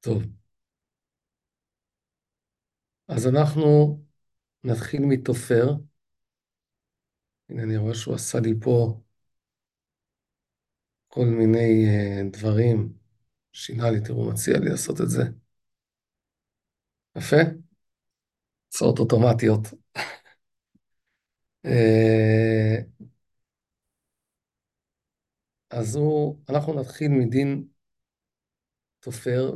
טוב, אז אנחנו נתחיל מתופר. הנה, אני רואה שהוא עשה לי פה כל מיני דברים. שינה לי, תראו, מציע לי לעשות את זה. יפה? הצעות אוטומטיות. אה, אנחנו נתחיל מדין תופר,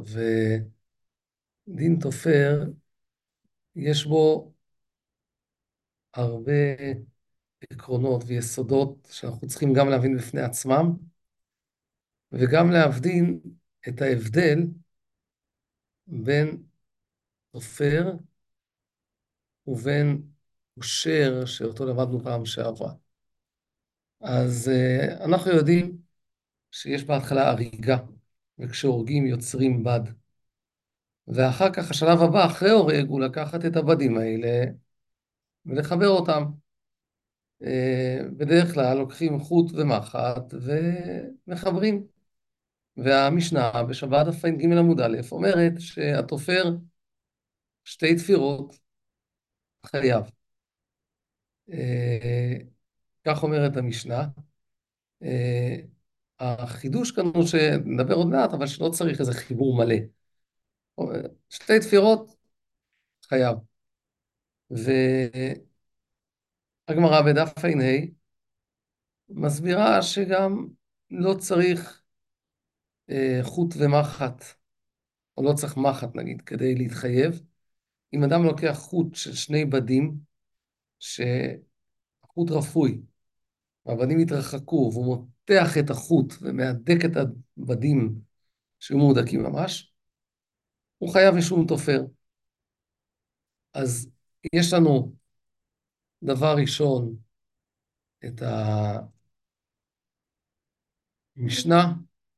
ודין תופר, יש בו הרבה עקרונות ויסודות שאנחנו צריכים גם להבין בפני עצמם, וגם להבין את ההבדל בין תופר ובין קושר שאותו למדנו פעם שעברה. אז אנחנו יודעים שיש בהתחלה הריגה, וכשהורגים יוצרים בד. ואחר כך השלב הבא, אחרי הורג, הוא לקחת את הבדים האלה ולחבר אותם. בדרך כלל לוקחים חוט ומחט ומחברים. והמשנה בשבת דף ע"ג עמוד א' אומרת שהתופר שתי תפירות חייב. אה, כך אומרת המשנה. החידוש כאן הוא שנדבר עוד מעט, אבל שלא צריך איזה חיבור מלא. שתי תפירות חייב. והגמרא בדף ע"ה מסבירה שגם לא צריך חוט ומחט, או לא צריך מחט נגיד, כדי להתחייב. אם אדם לוקח חוט של שני בדים, שחוט רפוי, והבדים התרחקו, והוא מותח את החוט ומהדק את הבדים שהיו מהודקים ממש, הוא חייב משום תופר. אז יש לנו דבר ראשון את המשנה.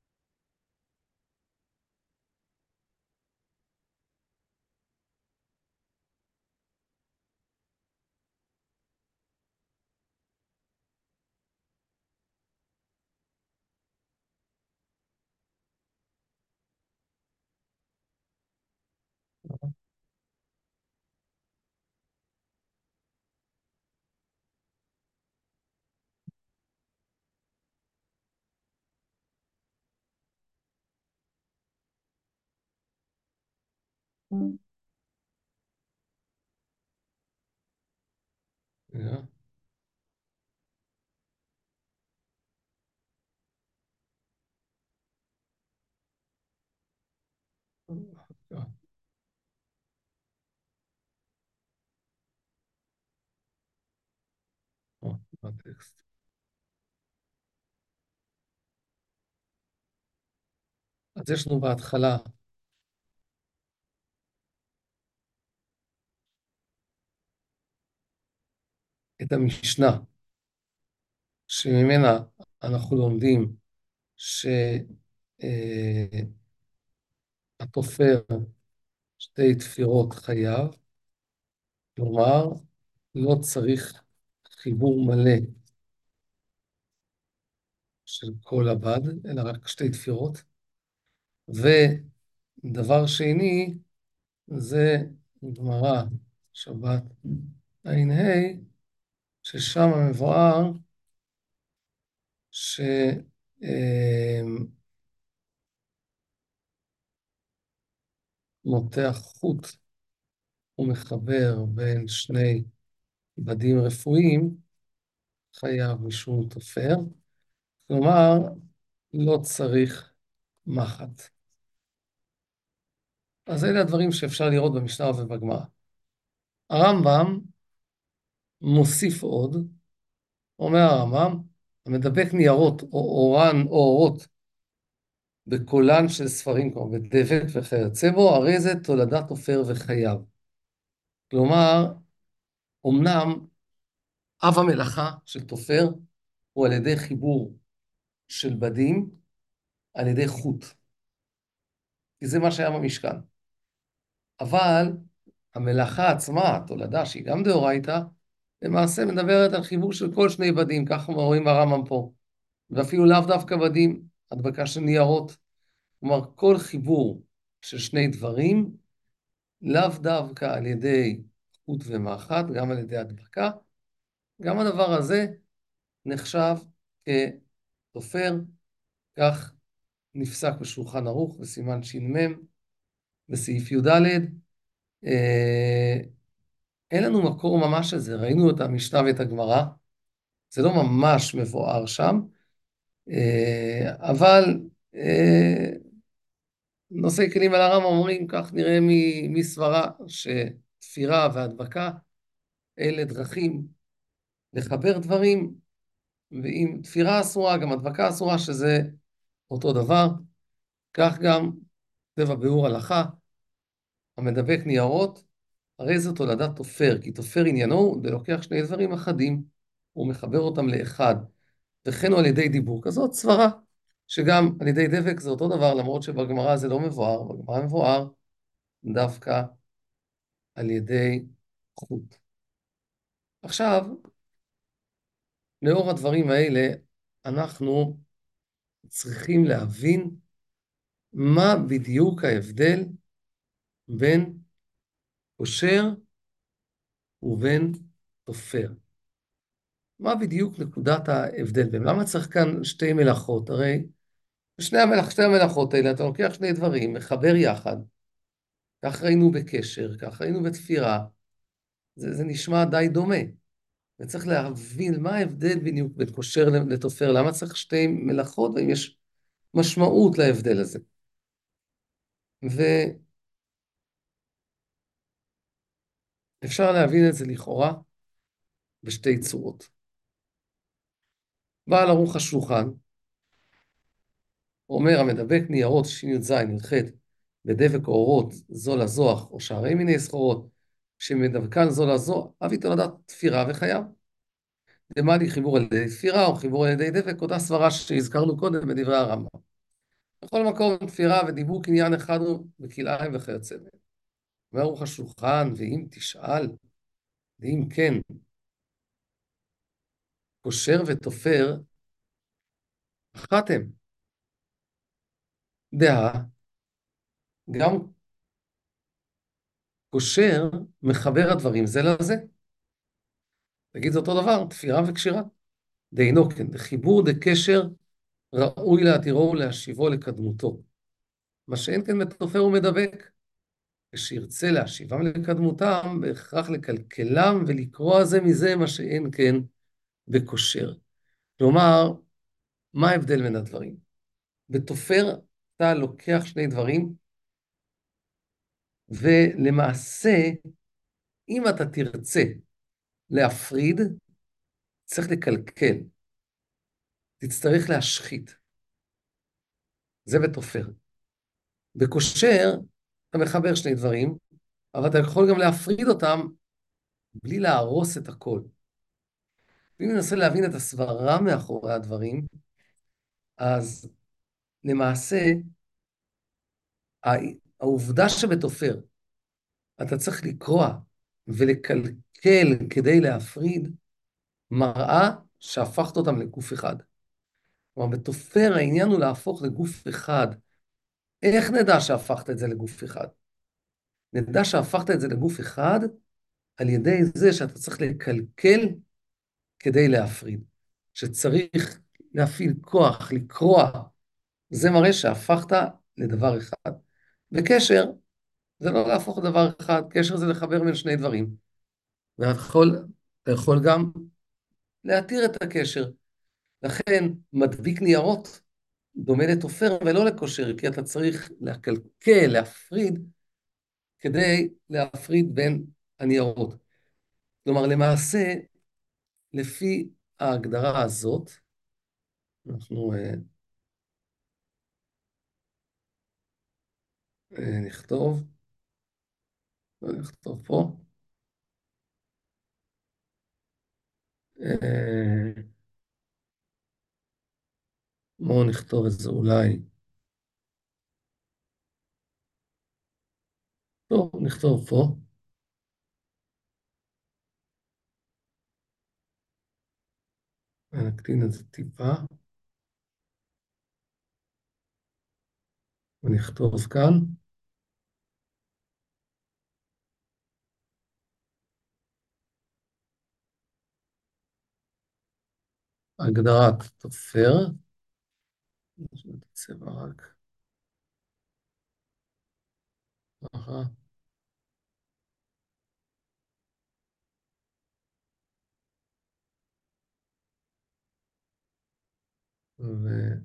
הטקסט. אז יש לנו בהתחלה את המשנה, שממנה אנחנו לומדים שהתופר שתי תפירות חייב, כלומר, לא צריך חיבור מלא של כל הבד, אלא רק שתי תפירות. ודבר שני, זה גמרא שבת ע"ה, ששם מבואר מותח חוט ומחבר בין שני בדים רפואיים, חייב משום תופר, כלומר, לא צריך מחט. אז אלה הדברים שאפשר לראות במשנה ובגמרא. הרמב"ם מוסיף עוד, אומר הרמב"ם, המדבק ניירות או אורן או אורות בקולן של ספרים כמו בדבק וכיוצא בו, הרי זה תולדת תופר וחייב. כלומר, אמנם אב המלאכה של תופר הוא על ידי חיבור של בדים, על ידי חוט. כי זה מה שהיה במשכן. אבל המלאכה עצמה, התולדה, שהיא גם דאורייתא, למעשה מדברת על חיבור של כל שני בדים, ככה רואים הרמב"ם פה. ואפילו לאו דווקא בדים, הדבקה של ניירות. כלומר, כל חיבור של שני דברים, לאו דווקא על ידי חוט ומחט, גם על ידי הדבקה. גם הדבר הזה נחשב כתופר, כך נפסק בשולחן ערוך בסימן ש"מ, בסעיף י"ד. אין לנו מקור ממש לזה, ראינו את המשנה ואת הגמרא, זה לא ממש מבואר שם, אבל נושאי כלים על הר"ם אומרים, כך נראה מסברה, שתפירה והדבקה אלה דרכים לחבר דברים, ואם תפירה אסורה, גם הדבקה אסורה, שזה אותו דבר. כך גם טבע ביאור הלכה, המדבק ניירות, הרי זו תולדת תופר, כי תופר עניינו ולוקח שני דברים אחדים, הוא מחבר אותם לאחד, וכן הוא על ידי דיבור. כזאת סברה, שגם על ידי דבק זה אותו דבר, למרות שבגמרא זה לא מבואר, בגמרא מבואר דווקא על ידי חוט. עכשיו, לאור הדברים האלה, אנחנו צריכים להבין מה בדיוק ההבדל בין קושר ובין תופר. מה בדיוק נקודת ההבדל בהם? למה צריך כאן שתי מלאכות? הרי שתי המלאכות האלה, אתה לוקח שני דברים, מחבר יחד, כך ראינו בקשר, כך ראינו בתפירה, זה נשמע די דומה. וצריך להבין מה ההבדל בדיוק בין קושר לתופר, למה צריך שתי מלאכות, ואם יש משמעות להבדל הזה. ואפשר להבין את זה לכאורה בשתי צורות. בעל ערוך השולחן אומר, המדבק ניירות שי"ז י"ח בדבק אורות זו לזוח או שערי מיני סחורות, שמדבקן זו לזו, אבי תולדת תפירה וחייו. דמה לי חיבור על ידי תפירה או חיבור על ידי דבק, אותה סברה שהזכרנו קודם בדברי הרמב"ם. בכל מקום תפירה ודיבוק עניין אחד הוא בכלאיים וכיוצא בהם. אומר ערוך השולחן, ואם תשאל, ואם כן, קושר ותופר, אחת הם. דעה, גם קושר מחבר הדברים זה לזה. תגיד, זה אותו דבר, תפירה וקשירה. דהינו כן, דחיבור דקשר ראוי להתירו ולהשיבו לקדמותו. מה שאין כן בתופר ומדבק. כשירצה להשיבם לקדמותם, בהכרח לקלקלם ולקרוע זה מזה, מה שאין כן בקושר. כלומר, מה ההבדל בין הדברים? בתופר אתה לוקח שני דברים, ולמעשה, אם אתה תרצה להפריד, צריך לקלקל. תצטרך להשחית. זה בתופר. בקושר, אתה מחבר שני דברים, אבל אתה יכול גם להפריד אותם בלי להרוס את הכל. אם ננסה להבין את הסברה מאחורי הדברים, אז למעשה, העובדה שבתופר אתה צריך לקרוע ולקלקל כדי להפריד, מראה שהפכת אותם לגוף אחד. כלומר, בתופר העניין הוא להפוך לגוף אחד. איך נדע שהפכת את זה לגוף אחד? נדע שהפכת את זה לגוף אחד על ידי זה שאתה צריך לקלקל כדי להפריד. שצריך להפעיל כוח, לקרוע. זה מראה שהפכת לדבר אחד. וקשר זה לא להפוך לדבר אחד, קשר זה לחבר בין שני דברים. ואתה יכול גם להתיר את הקשר. לכן מדביק ניירות דומה לתופר ולא לקושר, כי אתה צריך לקלקל, להפריד, כדי להפריד בין הניירות. כלומר, למעשה, לפי ההגדרה הזאת, אנחנו נכתוב פה, אה, בואו נכתוב את זה אולי, טוב, נכתוב פה, נקטין את זה טיפה, ונכתוב כאן, הגדרת תופר, צבע רק, אהה, ו...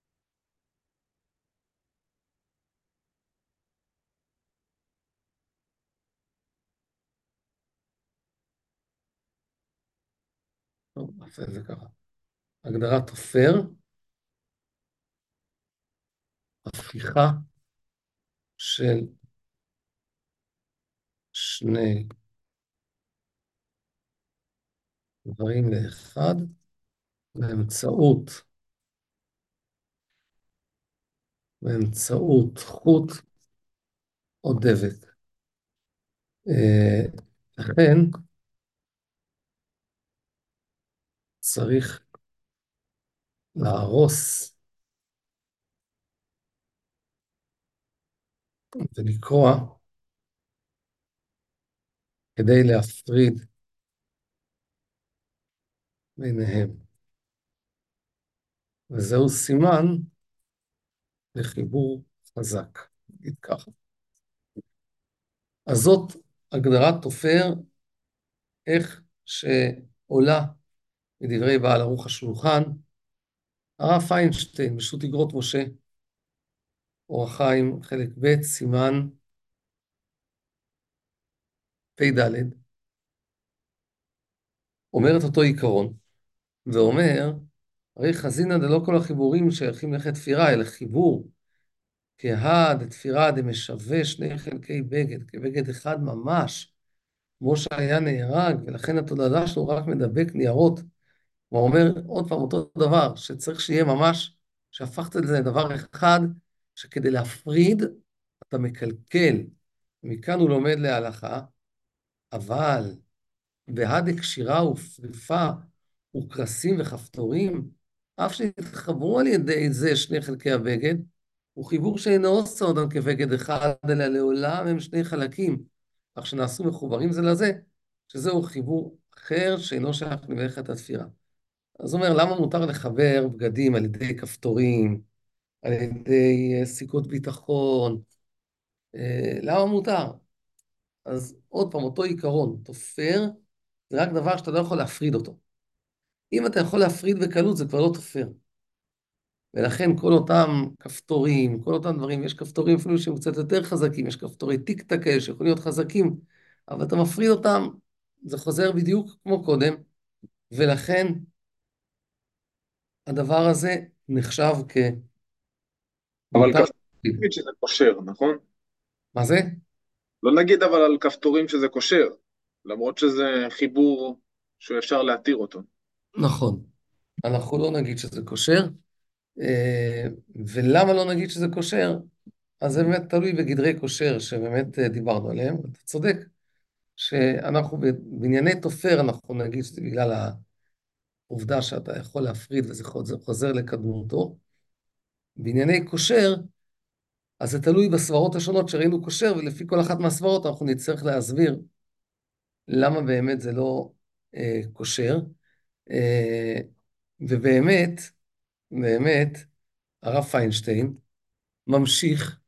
טוב, נעשה את זה ככה. הגדרת תופר, הפיכה של שני דברים לאחד באמצעות חוט או דבק. אה, לכן צריך להרוס ולקרוע כדי להפריד ביניהם. וזהו סימן לחיבור חזק, נגיד ככה. אז זאת הגדרת תופר, איך שעולה מדברי בעל ערוך השולחן, הרב פיינשטיין, בשו"ת איגרות משה, אור החיים, חלק ב', סימן פ"ד, אומר את אותו עיקרון, ואומר, הרי חזינא דלא כל החיבורים שייכים לכי תפירה, אלא חיבור כהא דתפירה דמשווה שני חלקי בגד, כבגד אחד ממש, כמו שהיה נהרג, ולכן התולדה שלו רק מדבק ניירות. הוא אומר עוד פעם אותו דבר, שצריך שיהיה ממש, שהפכת את זה לדבר אחד, שכדי להפריד אתה מקלקל. מכאן הוא לומד להלכה, אבל בהדק שירה ופריפה וקרסים וכפתורים, אף שהתחברו על ידי זה שני חלקי הבגד, הוא חיבור שאינו עושה אותם כבגד אחד, אלא לעולם הם שני חלקים, אך שנעשו מחוברים זה לזה, שזהו חיבור אחר שאינו שייך למלאכת התפירה. אז הוא אומר, למה מותר לחבר בגדים על ידי כפתורים, על ידי סיכות ביטחון? למה מותר? אז עוד פעם, אותו עיקרון, תופר, זה רק דבר שאתה לא יכול להפריד אותו. אם אתה יכול להפריד בקלות, זה כבר לא תופר. ולכן כל אותם כפתורים, כל אותם דברים, יש כפתורים אפילו שהם קצת יותר חזקים, יש כפתורי טיק-טק כאלה שיכולים להיות חזקים, אבל אתה מפריד אותם, זה חוזר בדיוק כמו קודם, ולכן הדבר הזה נחשב אבל כמותר. כפתור נגיד שזה כשר, נכון? מה זה? לא נגיד אבל על כפתורים שזה כשר, למרות שזה חיבור שאפשר להתיר אותו. נכון. אנחנו לא נגיד שזה כשר, ולמה לא נגיד שזה כשר? אז זה באמת תלוי בגדרי כשר שבאמת דיברנו עליהם. אתה צודק שאנחנו בענייני תופר, אנחנו נגיד שזה בגלל העובדה שאתה יכול להפריד וזה חוזר לקדמותו. בענייני כשר, אז זה תלוי בסברות השונות שראינו כשר, ולפי כל אחת מהסברות אנחנו נצטרך להסביר למה באמת זה לא כשר. אה, ובאמת, באמת, הרב פיינשטיין ממשיך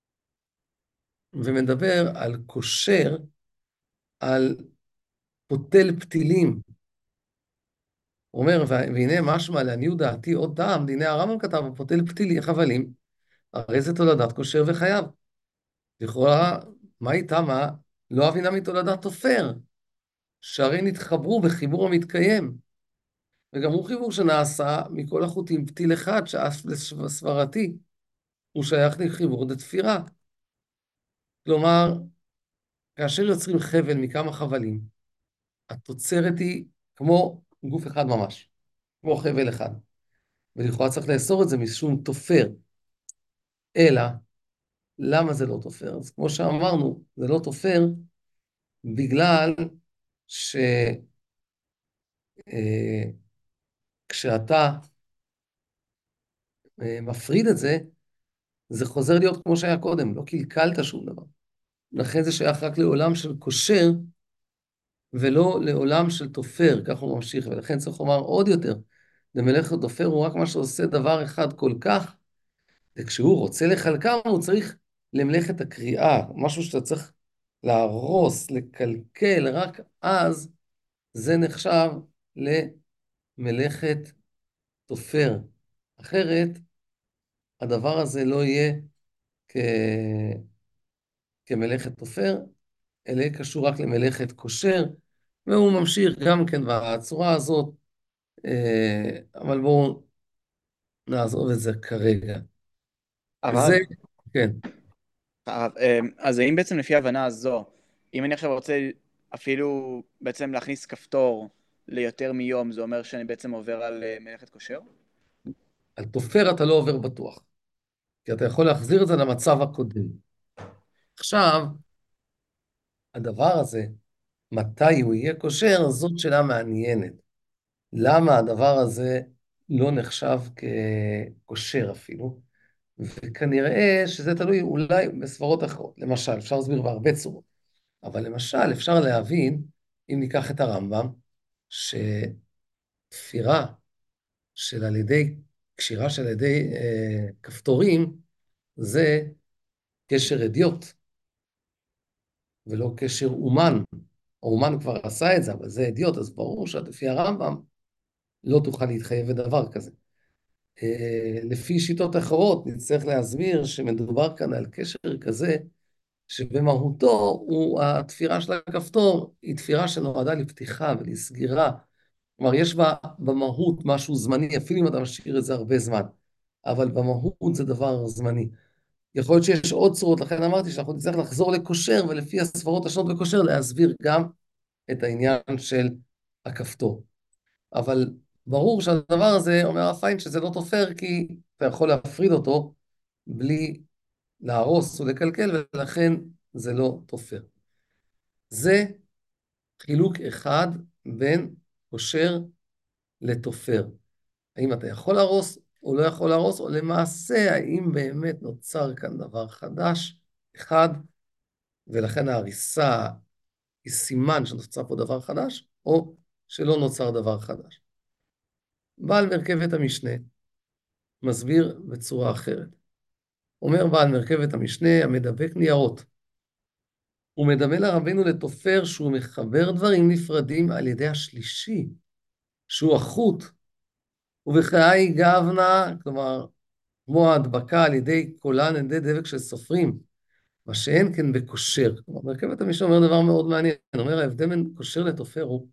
ומדבר על כשר, על פותל פתילים. הוא אומר, והנה משמע לעניות דעתי עוד טעם, דיני הרמב"ם כתב, הפותל פתילי חבלים, הרי זה תולדת כשר וחייב. לכאורה, מה איתה מה? לא אבינה מתולדת תופר, שהרי נתחברו בחיבור המתקיים. וגם הוא חיבור שנעשה מכל החוטים פתיל אחד, שאף לסברתי, הוא שייך לחיבור דתפירה. כלומר, כאשר יוצרים חבל מכמה חבלים, התוצרת היא כמו גוף אחד ממש, כמו חבל אחד. ולכאורה צריך לאסור את זה משום תופר. אלא, למה זה לא תופר? אז כמו שאמרנו, זה לא תופר בגלל שכשאתה מפריד את זה, זה חוזר להיות כמו שהיה קודם, לא קלקלת שום דבר. לכן זה שייך רק לעולם של כושר, ולא לעולם של תופר, כך הוא ממשיך, ולכן צריך לומר עוד יותר, למלאכת תופר הוא רק מה שעושה דבר אחד כל כך, וכשהוא רוצה לחלקם הוא צריך למלאכת הקריאה, משהו שאתה צריך להרוס, לקלקל, רק אז זה נחשב למלאכת תופר. אחרת הדבר הזה לא יהיה כ... כמלאכת תופר, אלא יהיה קשור רק למלאכת כושר, והוא ממשיך גם כן בצורה הזאת, אבל בואו נעזוב את זה כרגע. זה, הרב, כן, אז האם בעצם לפי ההבנה הזו, אם אני עכשיו רוצה אפילו בעצם להכניס כפתור ליותר מיום, זה אומר שאני בעצם עובר על מלאכת כושר? על תופר אתה לא עובר בטוח, כי אתה יכול להחזיר את זה למצב הקודם. עכשיו, הדבר הזה, מתי הוא יהיה כושר, זאת שאלה מעניינת. למה הדבר הזה לא נחשב ככושר אפילו? וכנראה שזה תלוי אולי בסברות אחרות. למשל, אפשר להסביר בהרבה צורות, אבל למשל, אפשר להבין, אם ניקח את הרמב"ם, שתפירה של על ידי, קשירה של על ידי כפתורים, זה קשר אדיוט, ולא קשר אומן. האומן כבר עשה את זה, אבל זה אדיוט, אז ברור שלפי הרמב"ם לא תוכל להתחייב בדבר כזה. לפי שיטות אחרות נצטרך להסביר שמדובר כאן על קשר כזה, שבמהותו הוא התפירה של הכפתור, היא תפירה שנועדה לפתיחה ולסגירה. כלומר, יש בה במהות משהו זמני, אפילו אם אתה משאיר את זה הרבה זמן, אבל במהות זה דבר זמני. יכול להיות שיש עוד צורות, לכן אמרתי שאנחנו נצטרך לחזור לקושר, ולפי הסברות השונות בקושר, להסביר גם את העניין של הכפתור. אבל ברור שהדבר הזה, אומר הפיין, שזה לא תופר, כי אתה יכול להפריד אותו בלי להרוס ולקלקל, ולכן זה לא תופר. זה חילוק אחד בין קושר לתופר. האם אתה יכול להרוס או לא יכול להרוס, או למעשה, האם באמת נוצר כאן דבר חדש, אחד, ולכן ההריסה היא סימן שנוצר פה דבר חדש, או שלא נוצר דבר חדש. בעל מרכבת המשנה מסביר בצורה אחרת. אומר בעל מרכבת המשנה, המדבק ניירות. הוא מדמה לרבנו לתופר שהוא מחבר דברים נפרדים על ידי השלישי, שהוא החוט, ובחיי גבנה, כלומר, כמו ההדבקה על ידי קולן, על ידי דבק של סופרים, מה שאין כן בקושר. כלומר, מרכבת המשנה אומר דבר מאוד מעניין. הוא אומר, ההבדל בין קושר לתופר הוא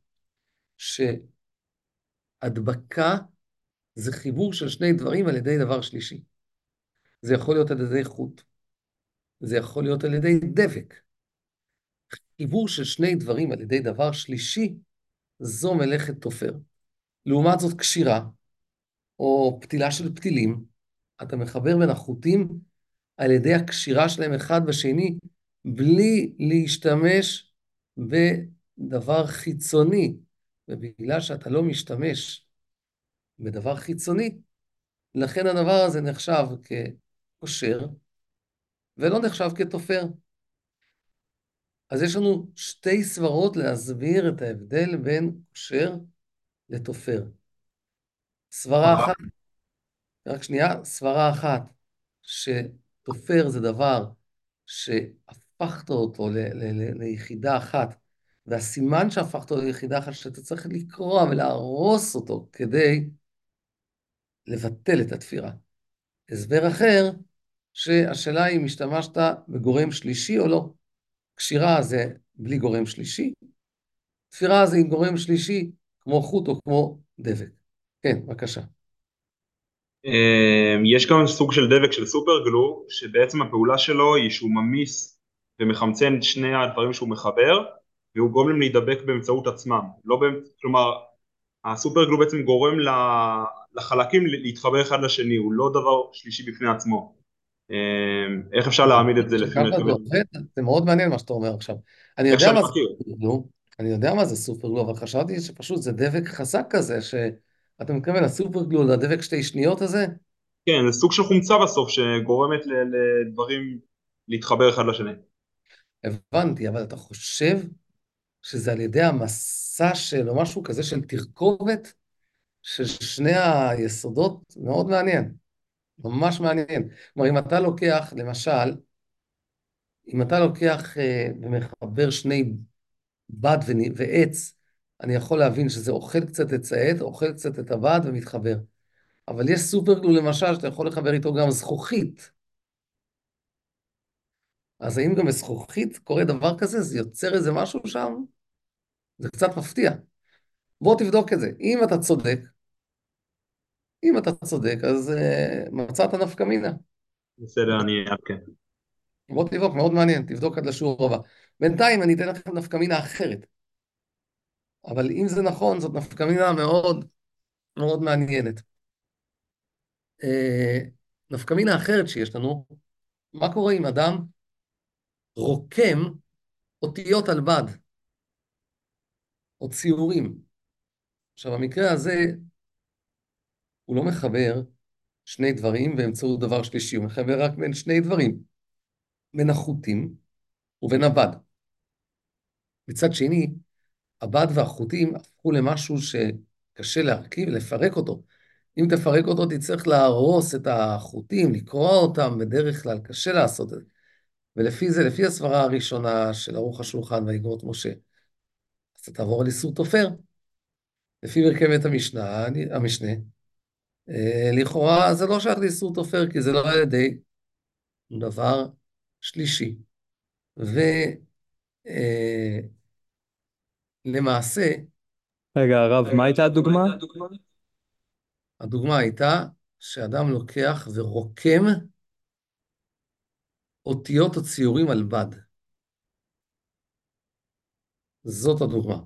שהדבקה זה חיבור של שני דברים על ידי דבר שלישי. זה יכול להיות על ידי חוט, זה יכול להיות על ידי דבק. חיבור של שני דברים על ידי דבר שלישי, זו מלאכת תופר. לעומת זאת, קשירה, או פתילה של פתילים, אתה מחבר בין החוטים על ידי הקשירה שלהם אחד בשני, בלי להשתמש בדבר חיצוני. ובגלל שאתה לא משתמש בדבר חיצוני, לכן הדבר הזה נחשב כקושר, ולא נחשב כתופר. אז יש לנו שתי סברות להסביר את ההבדל בין קושר לתופר. סברה אחת, רק שנייה, סברה אחת, שתופר זה דבר שהפכת אותו ליחידה אחת, והסימן שהפכת אותו ליחידה אחת, שאתה צריך לקרוע ולהרוס אותו כדי לבטל את התפירה. הסבר אחר, שהשאלה היא אם השתמשת בגורם שלישי או לא. קשירה זה בלי גורם שלישי, תפירה זה עם גורם שלישי, כמו חוט או כמו דבק. כן, בבקשה. יש גם סוג של דבק של סופרגלו, שבעצם הפעולה שלו היא שהוא ממיס ומחמצן את שני הדברים שהוא מחבר, והוא גורם להם להידבק באמצעות עצמם. לא כלומר, הסופרגלו בעצם גורם לחלקים להתחבר אחד לשני, הוא לא דבר שלישי בפני עצמו. איך אפשר להעמיד את זה לפי שככה זה מרכבת? עובד, זה מאוד מעניין מה שאתה אומר עכשיו. אני איך יודע שאני מה זה מכיר. סופרגלו, אני יודע מה זה סופרגלו, אבל חשבתי שפשוט זה דבק חזק כזה, שאתה מתכוון לסופרגלו, לדבק שתי שניות הזה? כן, זה סוג של חומצה בסוף שגורמת לדברים להתחבר אחד לשני. הבנתי, אבל אתה חושב שזה על ידי המסע של, או משהו כזה של תרכובת? של שני היסודות מאוד מעניין, ממש מעניין. כלומר, אם אתה לוקח, למשל, אם אתה לוקח ומחבר שני בד ועץ, אני יכול להבין שזה אוכל קצת את העץ, אוכל קצת את הבד ומתחבר. אבל יש סופרגלו למשל, שאתה יכול לחבר איתו גם זכוכית. אז האם גם בזכוכית קורה דבר כזה? זה יוצר איזה משהו שם? זה קצת מפתיע. בוא תבדוק את זה. אם אתה צודק, אז מצאת נפקא מינה. בסדר, אני אעדכן. בוא תבדוק, מאוד מעניין, תבדוק עד לשיעור הבא. בינתיים אני אתן לכם נפקא מינה אחרת. אבל אם זה נכון, זאת נפקא מינה מאוד מאוד מעניינת. נפקא מינה אחרת שיש לנו, מה קורה אם אדם רוקם אותיות על בד, או ציורים. עכשיו, במקרה הזה, הוא לא מחבר שני דברים באמצעות דבר שלישי, הוא מחבר רק בין שני דברים, בין החוטים ובין הבד. מצד שני, הבד והחוטים הפכו למשהו שקשה להרכיב, לפרק אותו. אם תפרק אותו, תצטרך להרוס את החוטים, לקרוע אותם, בדרך כלל קשה לעשות את זה. ולפי זה, לפי הסברה הראשונה של ערוך השולחן ואיגרות משה, אז אתה תעבור על איסור תופר. לפי מרכבת המשנה, לכאורה זה לא שייך לאיסור תופר, כי זה לא על ידי דבר שלישי. ולמעשה, רגע, הרב, מה הייתה הדוגמה? הדוגמה הייתה שאדם לוקח ורוקם אותיות או ציורים על בד. זאת הדוגמה.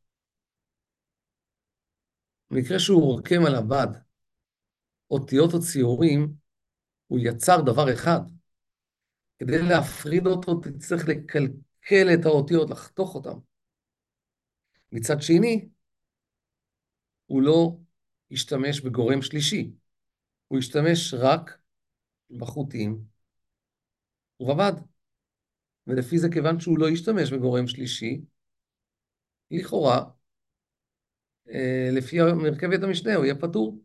במקרה שהוא רוקם על הבד אותיות או ציורים, הוא יצר דבר אחד. כדי להפריד אותו, תצטרך לקלקל את האותיות, לחתוך אותם. מצד שני, הוא לא ישתמש בגורם שלישי. הוא ישתמש רק בחוטים ובבד. ולפי זה, כיוון שהוא לא ישתמש בגורם שלישי, לכאורה, לפי מרכבת המשנה, הוא יהיה פטור.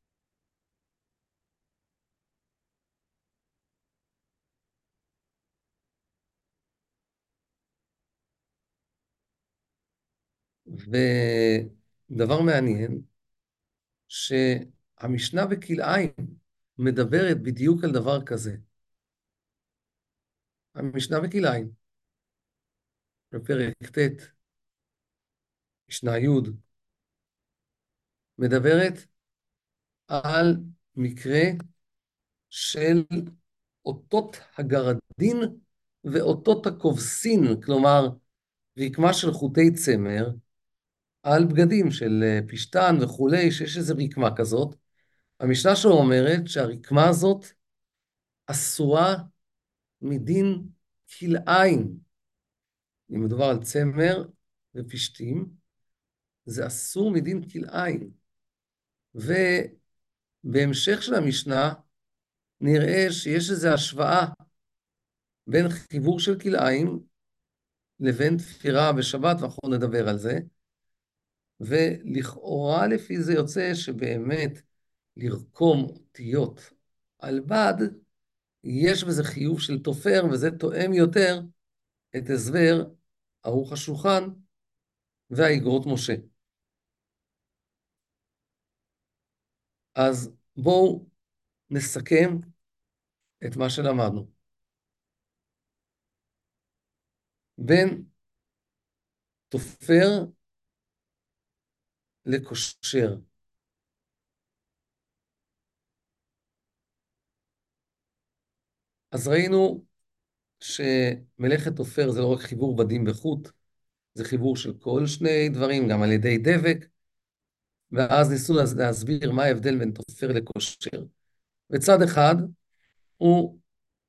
ודבר מעניין, שהמשנה בכלאיים מדברת בדיוק על דבר כזה. המשנה בכלאיים, בפרק ט', משנה י', מדברת על מקרה של אותות הגרדין ואותות הכובסין, כלומר, רקמה של חוטי צמר, על בגדים של פשטן וכולי, שיש איזו רקמה כזאת. המשנה שלו אומרת שהרקמה הזאת אסורה מדין כלאיים. אם מדובר על צמר ופשטים, זה אסור מדין כלאיים. ובהמשך של המשנה נראה שיש איזו השוואה בין חיבור של כלאיים לבין תפירה בשבת, ואנחנו נדבר על זה. ולכאורה לפי זה יוצא שבאמת לרקום אותיות על בד, יש בזה חיוב של תופר, וזה תואם יותר את הסבר ערוך השולחן והאיגרות משה. אז בואו נסכם את מה שלמדנו. בין תופר לקושר. אז ראינו שמלאכת תופר זה לא רק חיבור בדים בחוט, זה חיבור של כל שני דברים, גם על ידי דבק, ואז ניסו להסביר מה ההבדל בין תופר לקושר. וצד אחד הוא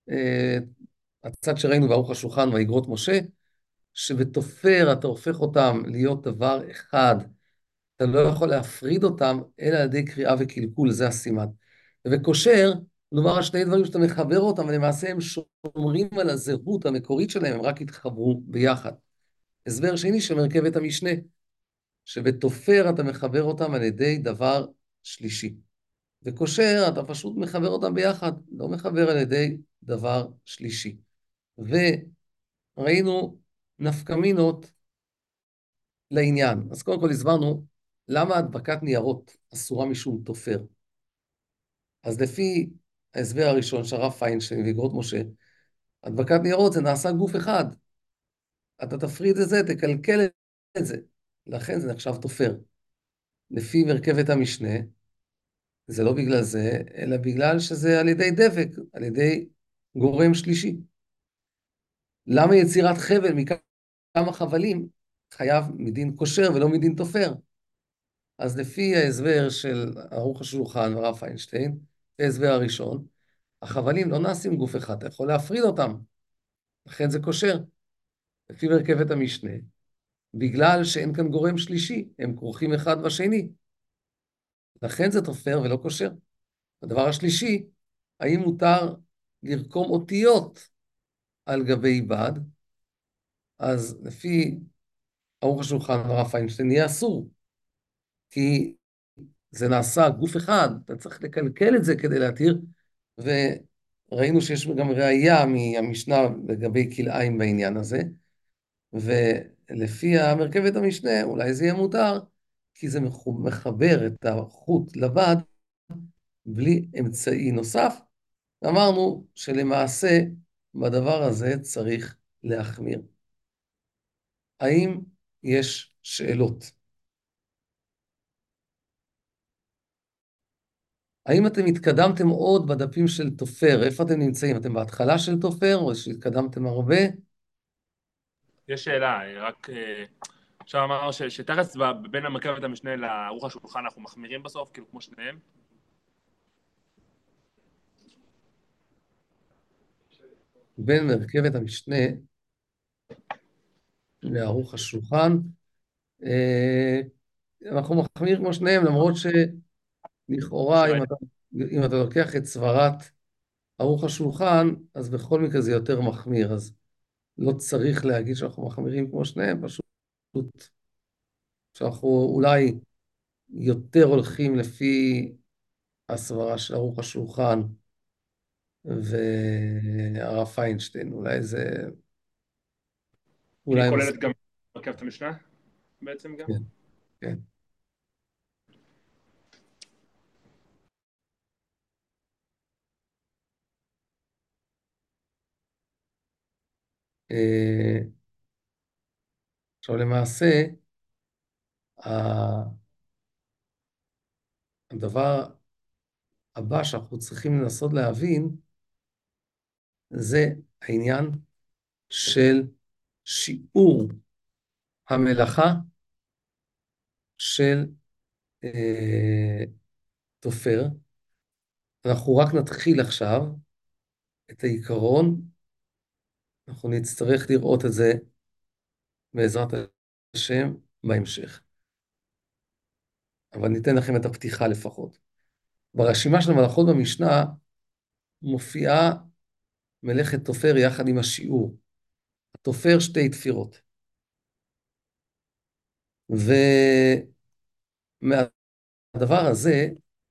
הצד שראינו בערוך השולחן ואיגרות משה, שבתופר אתה הופך אותם להיות דבר אחד, אתה לא יכול להפריד אותם, אלא על ידי קריאה וקלקול, זה הסימן. ובקושר, מדובר על שני דברים שאתה מחבר אותם, ולמעשה הם שומרים על הזהות המקורית שלהם, הם רק התחברו ביחד. הסבר שני של מרכבת המשנה, שבתופר אתה מחבר אותם על ידי דבר שלישי. וקושר, אתה פשוט מחבר אותם ביחד, לא מחבר על ידי דבר שלישי. וראינו נפקמינות לעניין. אז קודם כל הסברנו למה הדבקת ניירות אסורה משום תופר. אז לפי ההסבר הראשון של הרב פיינשטיין ואגרות משה, הדבקת ניירות זה נעשה גוף אחד. אתה תפריד את זה, תקלקל את זה. לכן זה נחשב תופר. לפי מרכבת המשנה, זה לא בגלל זה, אלא בגלל שזה על ידי דבק, על ידי גורם שלישי. למה יצירת חבל מכמה חבלים חייב מדין קושר ולא מדין תופר? אז לפי ההסבר של ערוך השולחן והרב פיינשטיין, זה ההסבר הראשון, החבלים לא נעשים גוף אחד, אתה יכול להפריד אותם, לכן זה קושר. לפי מרכבת המשנה, בגלל שאין כאן גורם שלישי, הם כרוכים אחד בשני, לכן זה תופר ולא קושר. הדבר השלישי, האם מותר לרקום אותיות על גבי בד? אז לפי ערוך השולחן והרב פיינשטיין יהיה אסור, כי זה נעשה גוף אחד, אתה צריך לקלקל את זה כדי להתיר, וראינו שיש גם ראייה מהמשנה לגבי כלאיים בעניין הזה, ולפי המרכבת המשנה אולי זה יהיה מותר, כי זה מחבר את החוט לבד בלי אמצעי נוסף, ואמרנו שלמעשה בדבר הזה צריך להחמיר. האם יש שאלות? האם אתם התקדמתם עוד בדפים של תופר? איפה אתם נמצאים? אתם בהתחלה של תופר או שהתקדמתם הרבה? יש שאלה, רק עכשיו אמרנו שתכף בין המרכבת המשנה לערוך השולחן אנחנו מחמירים בסוף, כאילו כמו שניהם. בין מרכבת המשנה לערוך השולחן, אנחנו מחמירים כמו שניהם, למרות שלכאורה אם אתה לוקח את סברת ערוך השולחן, אז בכל מקרה זה יותר מחמיר, אז לא צריך להגיד שאנחנו מחמירים כמו שניהם, פשוט שאנחנו אולי יותר הולכים לפי הסברה של ערוך השולחן והרב פיינשטיין, אולי זה... היא כוללת גם מרכבת המשנה בעצם גם? כן, כן. עכשיו למעשה, הדבר הבא שאנחנו צריכים לנסות להבין, זה העניין של שיעור המלאכה של תופר. אנחנו רק נתחיל עכשיו את העיקרון, אנחנו נצטרך לראות את זה בעזרת השם בהמשך. אבל ניתן לכם את הפתיחה לפחות. ברשימה של המלאכות במשנה מופיעה מלאכת תופר יחד עם השיעור. התופר שתי תפירות. ומהדבר הזה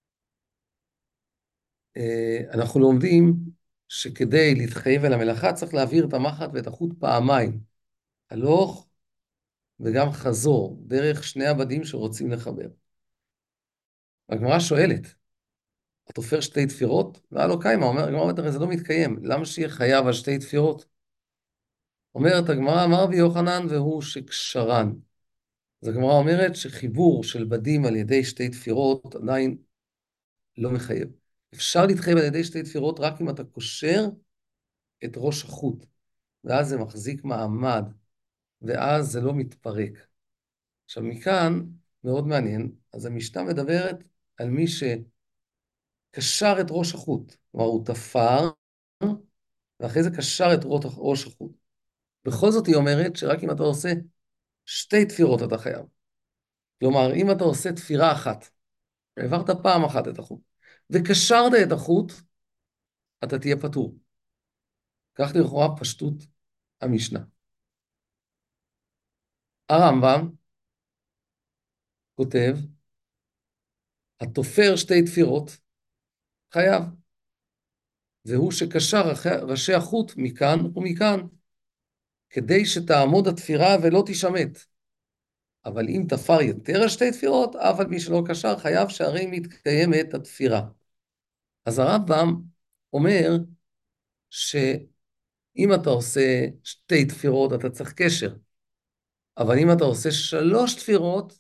אנחנו לומדים שכדי להתחייב על המלאכה צריך להעביר את המחט ואת החוט פעמיים, הלוך וגם חזור, דרך שני עבדים שרוצים לחבר. הגמרא שואלת, התופר שתי תפירות? והלא קיימה, הגמרא אומרת, הרי זה לא מתקיים, למה שיהיה חייב על שתי תפירות? אומרת הגמרא, אמר רבי יוחנן והוא שקשרן. אז הגמרא אומרת שחיבור של בדים על ידי שתי תפירות עדיין לא מחייב. אפשר להתחייב על ידי שתי תפירות רק אם אתה קושר את ראש החוט, ואז זה מחזיק מעמד, ואז זה לא מתפרק. עכשיו מכאן, מאוד מעניין, אז המשנה מדברת על מי שקשר את ראש החוט, כלומר הוא תפר, ואחרי זה קשר את ראש החוט. בכל זאת היא אומרת שרק אם אתה עושה שתי תפירות אתה חייב. כלומר, אם אתה עושה תפירה אחת, העברת פעם אחת את החוט, וקשרת את החוט, אתה תהיה פטור. כך לכאורה פשטות המשנה. הרמב"ם כותב התופר שתי תפירות, חייב. והוא שקשר ראשי החוט מכאן ומכאן, כדי שתעמוד התפירה ולא תשמט. אבל אם תפר יותר על שתי תפירות, אף על מי שלא קשר, חייב שהרי מתקיימת התפירה. אז הרמב"ם אומר שאם אתה עושה שתי תפירות, אתה צריך קשר. אבל אם אתה עושה 3 תפירות,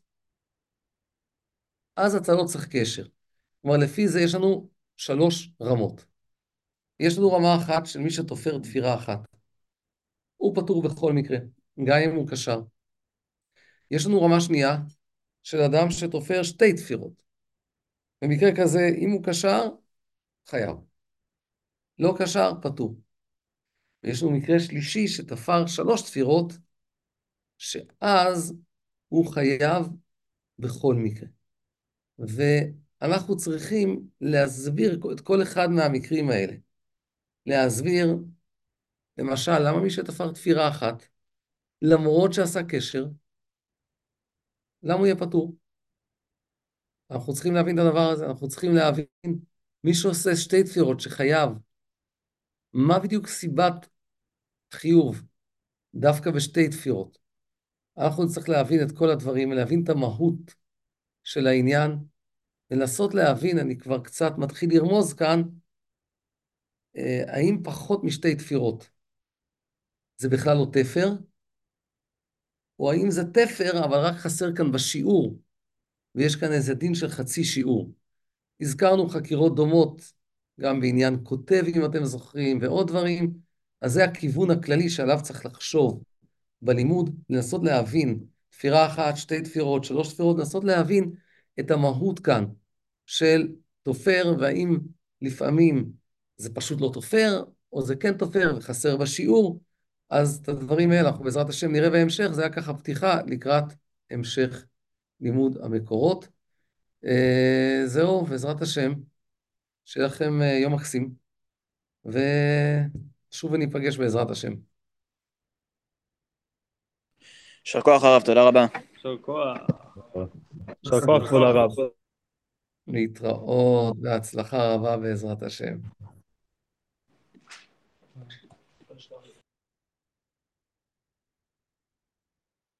אז אתה לא צריך קשר. כלומר, לפי זה יש לנו 3 רמות. יש לנו רמה אחת של מי שתופר תפירה אחת. הוא פטור בכל מקרה, גם אם הוא קשר. יש לנו רמה שנייה של אדם שתופר 2 תפירות. במקרה כזה, אם הוא קשר, חייב. לא קשר, פטור. ויש לנו מקרה שלישי שתפר 3 תפירות, שאז הוא חייב בכל מקרה. ואנחנו צריכים להסביר את כל אחד מהמקרים האלה. להסביר, למשל, למה מי שתפר תפירה אחת, למרות שעשה קשר, למה הוא יהיה פטור? אנחנו צריכים להבין את הדבר הזה, אנחנו צריכים להבין, מי שעושה 2 תפירות שחייב, מה בדיוק סיבת חיוב, דווקא ב2 תפירות? אנחנו נצטרך להבין את כל הדברים, להבין את המהות של העניין, לנסות להבין, אני כבר קצת מתחיל לרמוז כאן, האם פחות מ2 תפירות זה בכלל לא תפר, או האם זה תפר, אבל רק חסר כאן בשיעור, ויש כאן איזה דין של חצי שיעור. הזכרנו חקירות דומות, גם בעניין כותב, אם אתם זוכרים, ועוד דברים, אז זה הכיוון הכללי שעליו צריך לחשוב בלימוד, לנסות להבין, תפירה אחת, 2 תפירות, 3 תפירות, לנסות להבין את המהות כאן של תופר, והאם לפעמים זה פשוט לא תופר, או זה כן תופר וחסר בשיעור, אז את הדברים האלה אנחנו בעזרת השם נראה בהמשך, זה היה ככה פתיחה לקראת המשך לימוד המקורות. זהו, בעזרת השם, שיהיה לכם יום מקסים, ושוב ניפגש בעזרת השם. יישר כוח הרב, תודה רבה. יישר כוח. יישר כוח כבוד הרב. להתראות, בהצלחה רבה בעזרת השם.